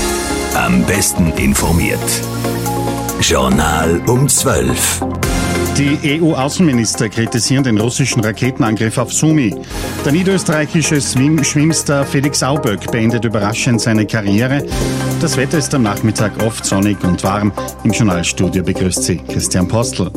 Am besten informiert. Journal um zwölf. Die E U-Außenminister kritisieren den russischen Raketenangriff auf Sumy. Der niederösterreichische Schwimm- Schwimmstar Felix Auböck beendet überraschend seine Karriere. Das Wetter ist am Nachmittag oft sonnig und warm. Im Journalstudio begrüßt Sie Christian Postl.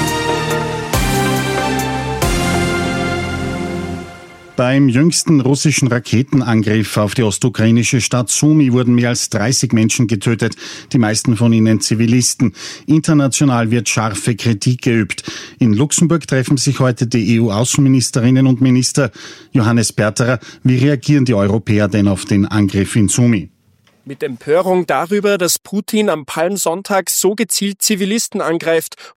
Beim jüngsten russischen Raketenangriff auf die ostukrainische Stadt Sumy wurden mehr als dreißig Menschen getötet, die meisten von ihnen Zivilisten. International wird scharfe Kritik geübt. In Luxemburg treffen sich heute die E U-Außenministerinnen und Minister. Johannes Berterer, wie reagieren die Europäer denn auf den Angriff in Sumy? Mit Empörung darüber, dass Putin am Palmsonntag so gezielt Zivilisten angreift